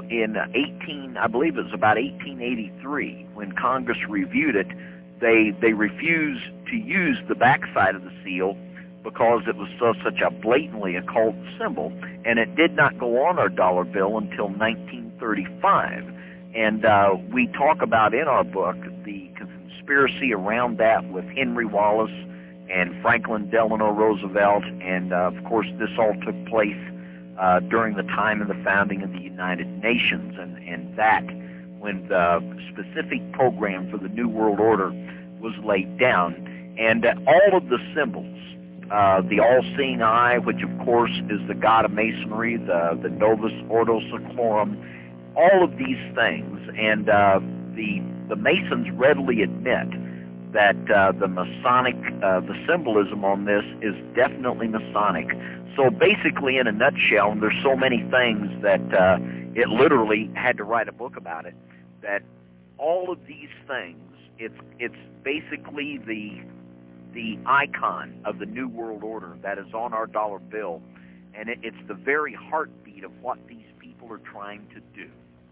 I believe it was about 1883, when Congress reviewed it, they refused to use the backside of the seal because it was such a blatantly occult symbol, and it did not go on our dollar bill until 1935. And we talk about in our book the conspiracy around that with Henry Wallace and Franklin Delano Roosevelt, and of course this all took place during the time of the founding of the United Nations, and that when the specific program for the New World Order was laid down. And all of the symbols, the all-seeing eye, which of course is the god of Masonry, the Novus Ordo Seclorum, all of these things, and the Masons readily admit that the Masonic, the symbolism on this is definitely Masonic. So basically, in a nutshell, and there's so many things that it literally had to write a book about it, that all of these things, it's basically the icon of the New World Order that is on our dollar bill, and it's the very heartbeat of what these people are trying to do.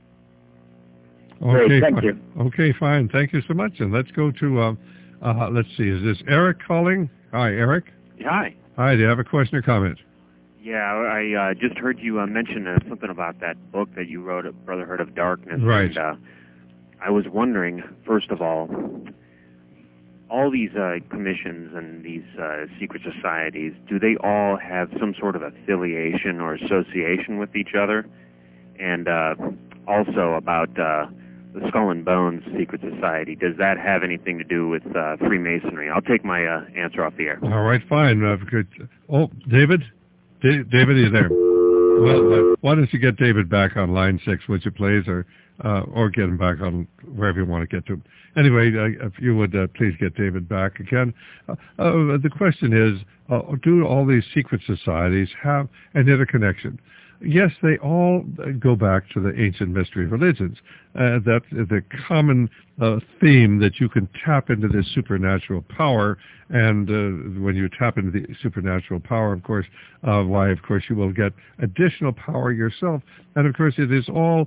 Okay, great, thank you. Okay, fine. Thank you so much. And let's go to, let's see, is this Eric calling? Hi, Eric. Hi. Hi, do you have a question or comment? Yeah, I just heard you mention something about that book that you wrote, Brotherhood of Darkness. Right. And, I was wondering, first of all these commissions and these secret societies, do they all have some sort of affiliation or association with each other? And also about the Skull and Bones Secret Society, does that have anything to do with Freemasonry? I'll take my answer off the air. All right, fine. David? David, are you there? Well, why don't you get David back on line 6, would you please? Or or get him back on wherever you want to get to him. Anyway, if you would please get David back again. The question is, do all these secret societies have an interconnection? Yes, they all go back to the ancient mystery religions. That's the common theme, that you can tap into this supernatural power, and when you tap into the supernatural power, of course, you will get additional power yourself. And of course, it is all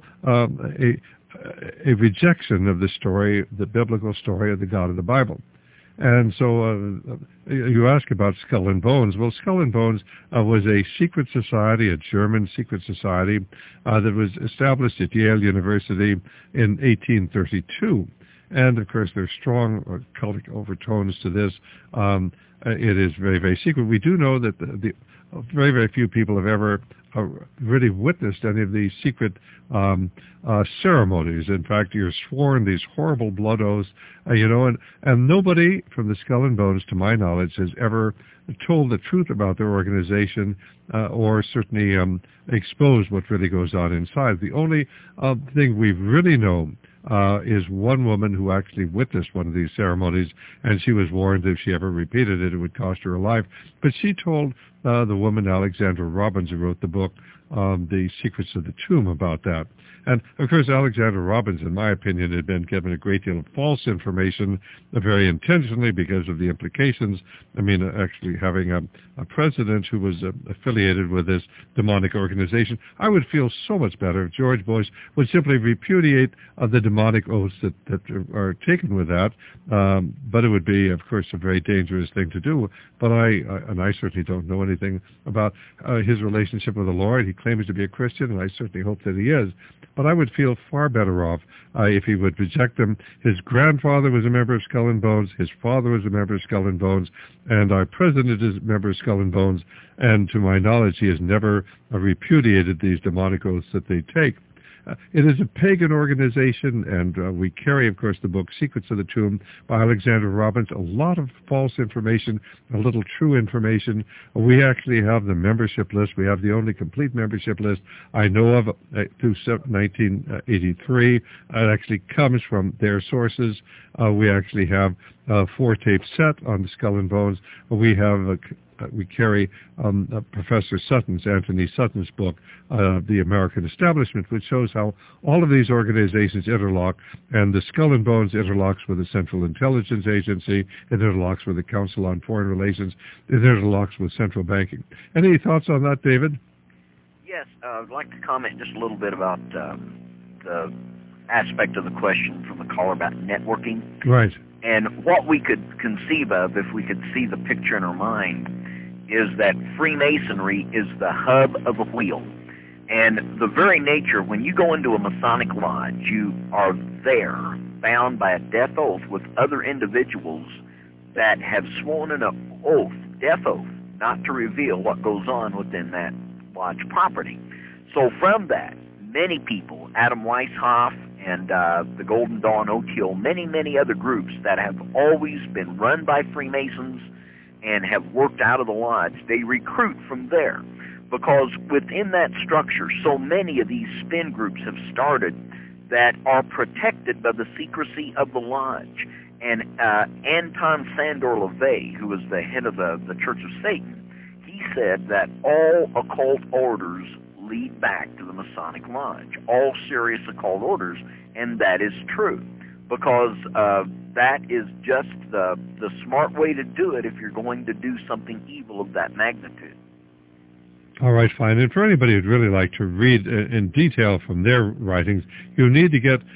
a rejection of the story, the biblical story of the God of the Bible. And so you ask about Skull and Bones. Well, Skull and Bones was a secret society, a German secret society that was established at Yale University in 1832. And, of course, there's strong cultic overtones to this. It is very, very secret. We do know that the very, very few people have ever really witnessed any of these secret ceremonies. In fact, you're sworn these horrible blood oaths, and nobody from the Skull and Bones, to my knowledge, has ever told the truth about their organization or certainly exposed what really goes on inside. The only thing we really know is one woman who actually witnessed one of these ceremonies, and she was warned if she ever repeated it, it would cost her her life. But she told the woman, Alexandra Robbins, who wrote the book, The Secrets of the Tomb, about that. And, of course, Alexandra Robbins, in my opinion, had been given a great deal of false information, very intentionally, because of the implications. I mean, actually having a president who was affiliated with this demonic organization. I would feel so much better if George Bush would simply repudiate the demonic oaths that are taken with that. But it would be, of course, a very dangerous thing to do. But I certainly don't know anything about his relationship with the Lord. He claims to be a Christian, and I certainly hope that he is. But I would feel far better off if he would reject them. His grandfather was a member of Skull and Bones. His father was a member of Skull and Bones. And our president is a member of Skull and Bones. And to my knowledge, he has never repudiated these demonic oaths that they take. It is a pagan organization, and we carry, of course, the book Secrets of the Tomb by Alexandra Robbins. A lot of false information, a little true information. We actually have the membership list. We have the only complete membership list I know of through 1983. It actually comes from their sources. We actually have a 4-tape set on the Skull and Bones. We carry Professor Anthony Sutton's book, The American Establishment, which shows how all of these organizations interlock, and the Skull and Bones interlocks with the Central Intelligence Agency, it interlocks with the Council on Foreign Relations, it interlocks with central banking. Any thoughts on that, David? Yes, I'd like to comment just a little bit about the aspect of the question from the caller about networking. Right. And what we could conceive of, if we could see the picture in our mind, is that Freemasonry is the hub of a wheel. And the very nature, when you go into a Masonic lodge, you are there, bound by a death oath with other individuals that have sworn an oath, death oath, not to reveal what goes on within that lodge property. So from that, many people, Adam Weishaupt and the Golden Dawn Oak Hill, many, many other groups that have always been run by Freemasons and have worked out of the lodge, they recruit from there. Because within that structure, so many of these spin groups have started that are protected by the secrecy of the lodge. And Anton Sandor LaVey, who was the head of the Church of Satan, he said that all occult orders lead back to the Masonic Lodge, all serious occult orders, and that is true, because that is just the smart way to do it if you're going to do something evil of that magnitude. All right, fine. And for anybody who'd really like to read in detail from their writings, you need to get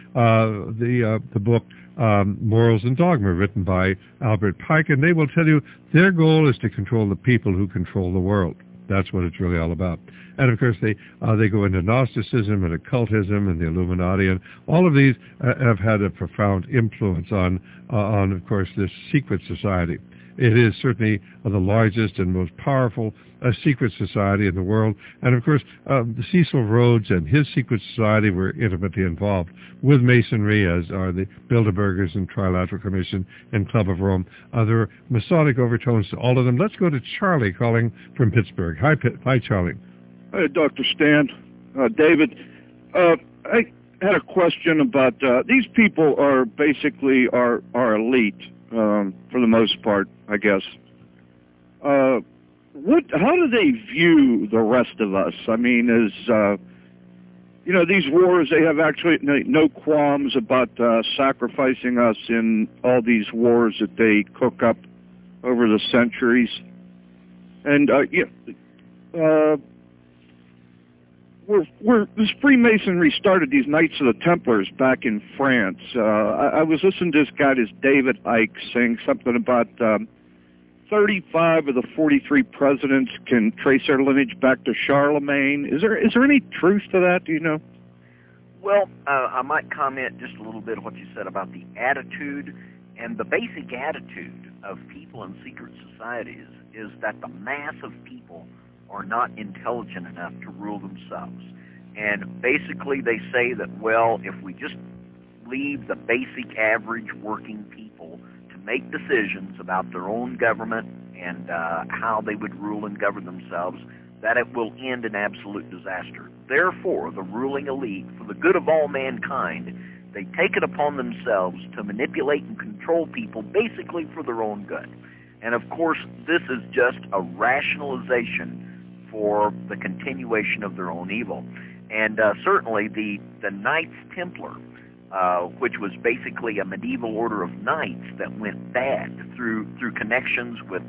the book Morals and Dogma, written by Albert Pike, and they will tell you their goal is to control the people who control the world. That's what it's really all about. And, of course, they go into Gnosticism and occultism and the Illuminati, and all of these have had a profound influence on, of course, this secret society. It is certainly the largest and most powerful secret society in the world. And, of course, Cecil Rhodes and his secret society were intimately involved with Masonry, as are the Bilderbergers and Trilateral Commission and Club of Rome. There are Masonic overtones to all of them. Let's go to Charlie calling from Pittsburgh. Hi, Charlie. Hey, Dr. Stan. David, had a question about these people are basically our elite for the most part, I guess. How do they view the rest of us? I mean, these wars, they have actually no qualms about sacrificing us in all these wars that they cook up over the centuries. And this Freemasonry started these Knights of the Templars back in France. I was listening to this guy, this David Icke, saying something about 35 of the 43 presidents can trace their lineage back to Charlemagne. Is there any truth to that? Do you know? Well, I might comment just a little bit on what you said about the attitude. And the basic attitude of people in secret societies is that the mass of people are not intelligent enough to rule themselves. And basically they say that, well, if we just leave the basic average working people to make decisions about their own government and how they would rule and govern themselves, that it will end in absolute disaster. Therefore, the ruling elite, for the good of all mankind, they take it upon themselves to manipulate and control people basically for their own good. And of course, this is just a rationalization for the continuation of their own evil. And certainly the Knights Templar, which was basically a medieval order of knights that went bad through connections with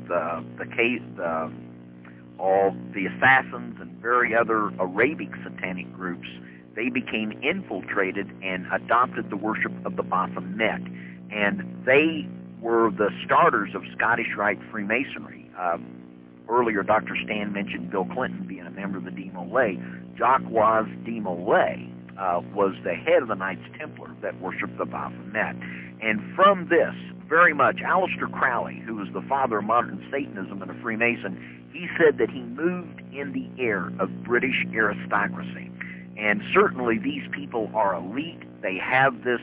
all the assassins and very other Arabic satanic groups, they became infiltrated and adopted the worship of the Baphomet. And they were the starters of Scottish Rite Freemasonry. Earlier, Dr. Stan mentioned Bill Clinton being a member of the de Molay. Jacques de Molay was the head of the Knights Templar that worshipped the Baphomet. And from this, very much, Aleister Crowley, who was the father of modern Satanism and a Freemason, he said that he moved in the air of British aristocracy. And certainly these people are elite. They have this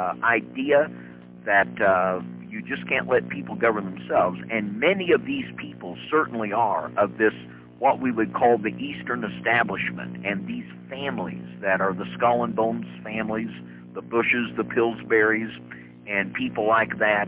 idea that you just can't let people govern themselves. And many of these people certainly are of this, what we would call the Eastern establishment. And these families that are the Skull and Bones families, the Bushes, the Pillsburys, and people like that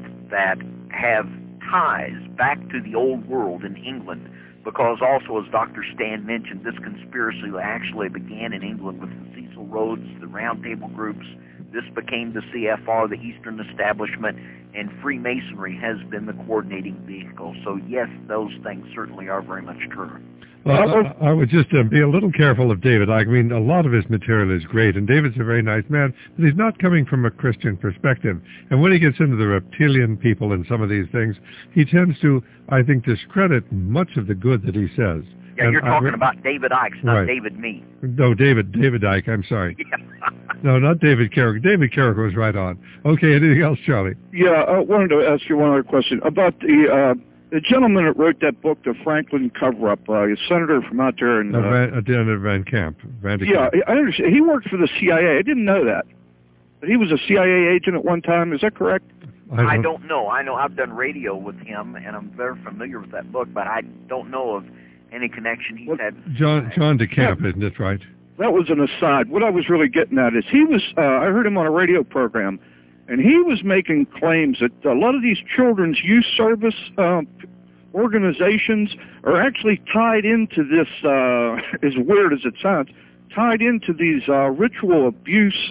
have ties back to the old world in England. Because also, as Dr. Stan mentioned, this conspiracy actually began in England with the Cecil Rhodes, the Round Table groups. This became the CFR, the Eastern Establishment, and Freemasonry has been the coordinating vehicle. So yes, those things certainly are very much true. Well, I would just be a little careful of David. I mean, a lot of his material is great, and David's a very nice man, but he's not coming from a Christian perspective. And when he gets into the reptilian people and some of these things, he tends to, I think, discredit much of the good that he says. Yeah, and you're talking about David Icke, not right. David me. No, David Icke, I'm sorry. Yeah. No, not David Carrick. David Carrick was right on. Okay, anything else, Charlie? Yeah, I wanted to ask you one other question about the gentleman that wrote that book, The Franklin Cover-Up, a senator from out there in... Van Camp. Yeah, I understand. He worked for the CIA. I didn't know that. But he was a CIA agent at one time. Is that correct? I don't know. I know I've done radio with him, and I'm very familiar with that book, but I don't know of any connection he's had. John DeCamp, isn't it, right? That was an aside. What I was really getting at is he was, I heard him on a radio program, and he was making claims that a lot of these children's youth service organizations are actually tied into this, as weird as it sounds, tied into these ritual abuse,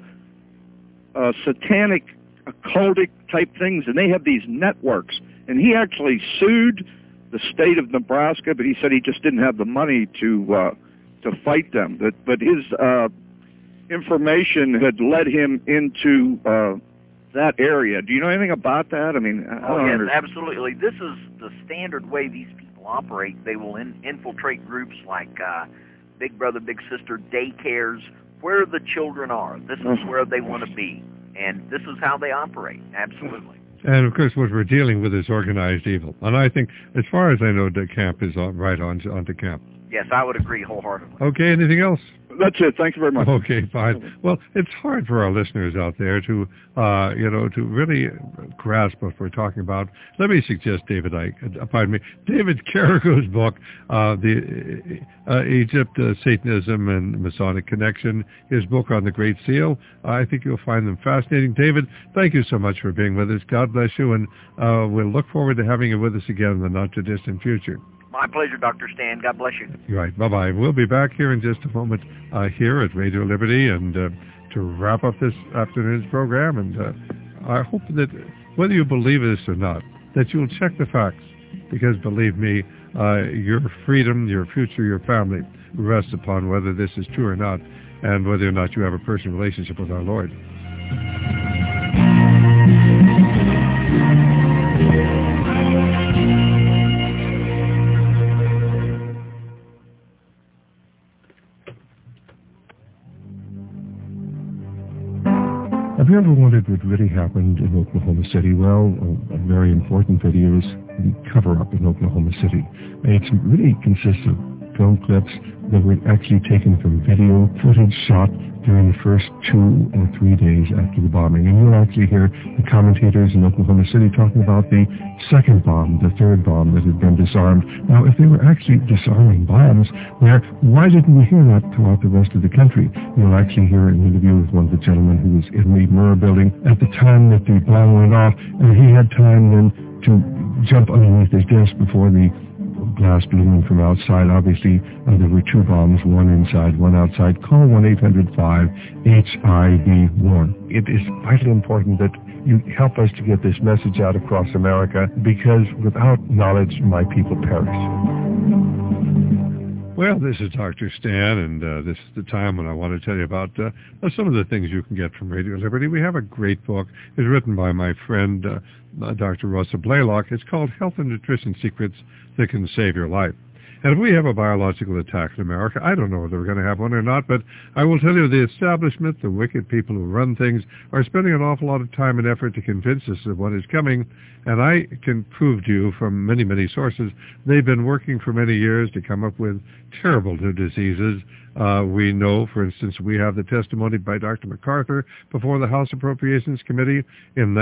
satanic, occultic type things, and they have these networks. And he actually sued the state of Nebraska, but he said he just didn't have the money to fight them. But his information had led him into that area. Do you know anything about that? I mean, yes, absolutely. This is the standard way these people operate. They will infiltrate groups like Big Brother, Big Sister, daycares, where the children are. This is where they want to be. And this is how they operate, absolutely. And, of course, what we're dealing with is organized evil. And I think, as far as I know, DeCamp is right on DeCamp. Yes, I would agree wholeheartedly. Okay, anything else? That's it. Thank you very much. Okay, fine. Well, it's hard for our listeners out there to, to really grasp what we're talking about. Let me suggest David Carrico's book, the Egypt, Satanism, and Masonic Connection, his book on the Great Seal. I think you'll find them fascinating. David, thank you so much for being with us. God bless you, and we'll look forward to having you with us again in the not-too-distant future. My pleasure, Dr. Stan. God bless you. You're right. Bye-bye. We'll be back here in just a moment here at Radio Liberty and to wrap up this afternoon's program. And I hope that whether you believe this or not, that you'll check the facts, because believe me, your freedom, your future, your family rests upon whether this is true or not, and whether or not you have a personal relationship with our Lord. Have you ever wondered what really happened in Oklahoma City? Well, a very important video is the cover-up in Oklahoma City. It really consists of film clips that were actually taken from video footage shot during the first 2 or 3 days after the bombing. And you'll actually hear the commentators in Oklahoma City talking about the second bomb, the third bomb that had been disarmed. Now, if they were actually disarming bombs, why didn't we hear that throughout the rest of the country? You'll actually hear an interview with one of the gentlemen who was in the Murrah building at the time that the bomb went off, and he had time then to jump underneath his desk before the blast blooming from outside. Obviously, there were 2 bombs, one inside, one outside. Call 1-800-5-HIV-WARN. It is vitally important that you help us to get this message out across America, because without knowledge, my people perish. Well, this is Dr. Stan, and this is the time when I want to tell you about some of the things you can get from Radio Liberty. We have a great book. It's written by my friend, Dr. Russell Blaylock. It's called Health and Nutrition Secrets That Can Save Your Life. And if we have a biological attack in America, I don't know whether we're going to have one or not, but I will tell you the establishment, the wicked people who run things, are spending an awful lot of time and effort to convince us of what is coming. And I can prove to you from many, many sources, they've been working for many years to come up with terrible new diseases. We know, for instance, we have the testimony by Dr. MacArthur before the House Appropriations Committee in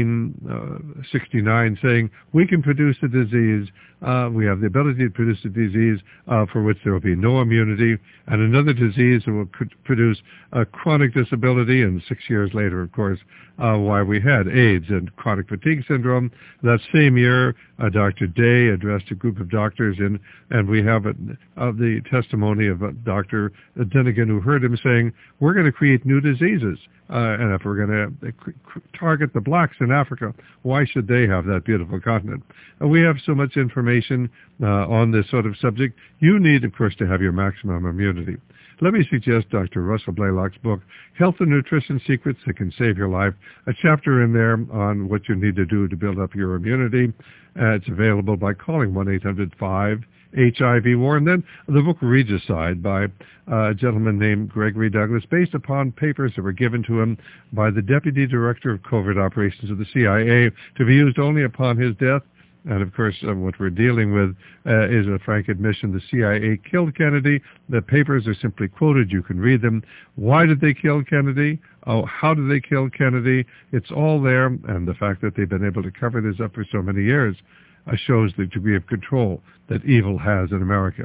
1969 saying, we can produce a disease, we have the ability to produce a disease for which there will be no immunity, and another disease that will produce a chronic disability, and 6 years later, of course, why we had AIDS and chronic fatigue syndrome. That same year, Dr. Day addressed a group of doctors, and we have the testimony of Dr. Denigan, who heard him saying, we're going to create new diseases. And if we're going to target the blacks in Africa, why should they have that beautiful continent? We have so much information on this sort of subject. You need, of course, to have your maximum immunity. Let me suggest Dr. Russell Blaylock's book, Health and Nutrition Secrets That Can Save Your Life, a chapter in there on what you need to do to build up your immunity. It's available by calling 1-800-5-HIV-WAR. And then the book Regicide by a gentleman named Gregory Douglas, based upon papers that were given to him by the Deputy Director of Covert Operations of the CIA to be used only upon his death. And, of course, what we're dealing with is a frank admission the CIA killed Kennedy. The papers are simply quoted. You can read them. Why did they kill Kennedy? Oh, how did they kill Kennedy? It's all there. And the fact that they've been able to cover this up for so many years shows the degree of control that evil has in America.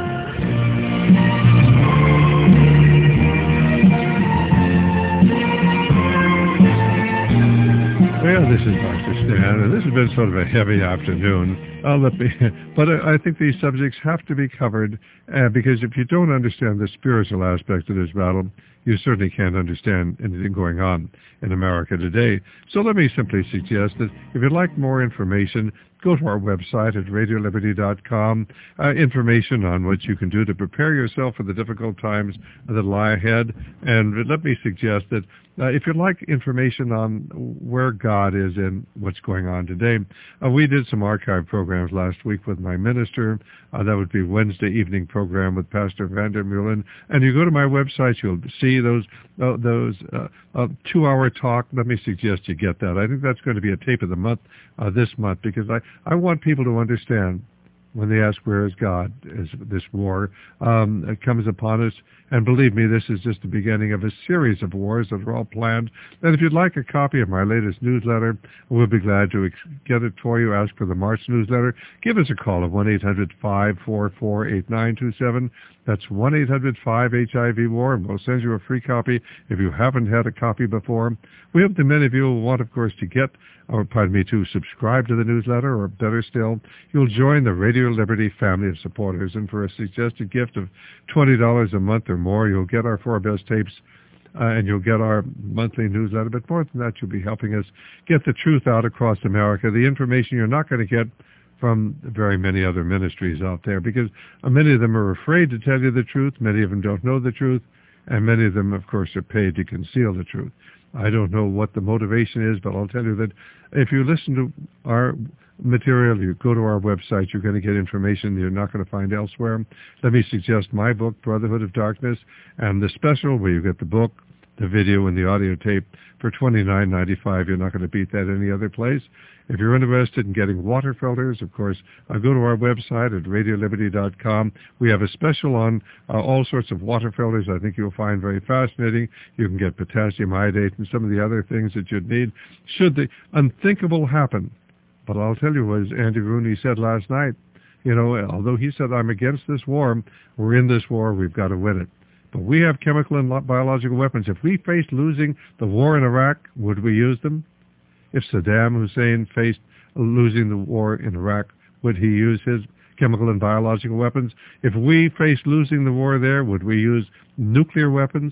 Well, this is Dr. Stan, and this has been sort of a heavy afternoon. But I think these subjects have to be covered, because if you don't understand the spiritual aspect of this battle, you certainly can't understand anything going on in America today. So let me simply suggest that if you'd like more information, go to our website at radioliberty.com, information on what you can do to prepare yourself for the difficult times that lie ahead. And let me suggest that if you'd like information on where God is in what's going on today, we did some archive programs last week with my minister. That would be Wednesday evening program with Pastor Vander Mullen. And you go to my website, you'll see those 2-hour talk. Let me suggest you get that. I think that's going to be a tape of the month this month, because I want people to understand when they ask where is God as this war comes upon us. And believe me, this is just the beginning of a series of wars that are all planned. And if you'd like a copy of my latest newsletter, we'll be glad to get it for you. Ask for the March newsletter. Give us a call at 1-800-544-8927. That's 1-800-5HIV-WAR, and we'll send you a free copy if you haven't had a copy before. We hope that many of you will want, of course, to subscribe to the newsletter, or better still, you'll join the Radio Liberty family of supporters. And for a suggested gift of $20 a month or more, you'll get our 4 best tapes, and you'll get our monthly newsletter. But more than that, you'll be helping us get the truth out across America, the information you're not going to get from very many other ministries out there, because many of them are afraid to tell you the truth, many of them don't know the truth, and many of them, of course, are paid to conceal the truth. I don't know what the motivation is, but I'll tell you that if you listen to our material, you go to our website, you're going to get information you're not going to find elsewhere. Let me suggest my book, Brotherhood of Darkness, and the special where you get the book, the video, and the audio tape for $29.95. You're not going to beat that any other place. If you're interested in getting water filters, of course, go to our website at radioliberty.com. We have a special on all sorts of water filters I think you'll find very fascinating. You can get potassium iodate and some of the other things that you'd need should the unthinkable happen. But I'll tell you, as Andy Rooney said last night, although he said, I'm against this war, we're in this war, we've got to win it. But we have chemical and biological weapons. If we faced losing the war in Iraq, would we use them? If Saddam Hussein faced losing the war in Iraq, would he use his chemical and biological weapons? If we faced losing the war there, would we use nuclear weapons?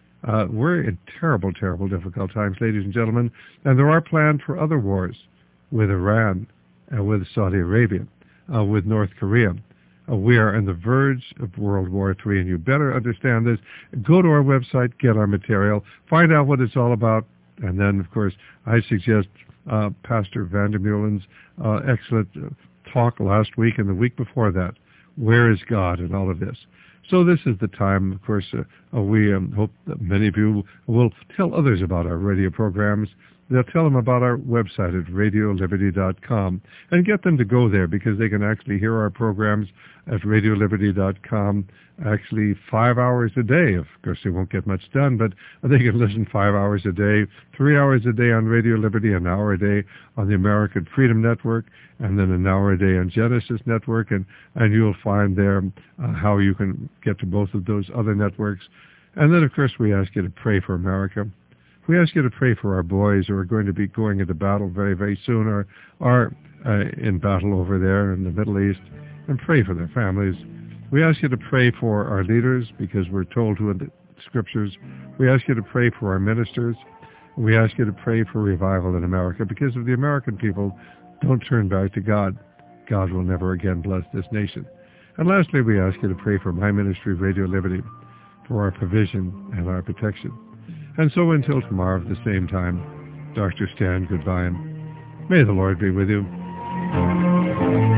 We're in terrible, terrible, difficult times, ladies and gentlemen, and there are plans for other wars with Iran, with Saudi Arabia, with North Korea. We are on the verge of World War III, and you better understand this. Go to our website, get our material, find out what it's all about, and then, of course, I suggest Pastor Vandermeulen's excellent talk last week and the week before that, Where is God in all of this? So this is the time, of course, we hope that many of you will tell others about our radio programs. They'll tell them about our website at radioliberty.com and get them to go there, because they can actually hear our programs at radioliberty.com actually 5 hours a day. Of course, they won't get much done, but they can listen 5 hours a day, 3 hours a day on Radio Liberty, an hour a day on the American Freedom Network, and then an hour a day on Genesis Network, and you'll find there how you can get to both of those other networks. And then, of course, we ask you to pray for America. We ask you to pray for our boys who are going to be going into battle very, very soon, or are in battle over there in the Middle East, and pray for their families. We ask you to pray for our leaders, because we're told to in the Scriptures. We ask you to pray for our ministers. We ask you to pray for revival in America, because if the American people don't turn back to God, God will never again bless this nation. And lastly, we ask you to pray for my ministry, Radio Liberty, for our provision and our protection. And so until tomorrow at the same time, Dr. Stan, goodbye, and may the Lord be with you.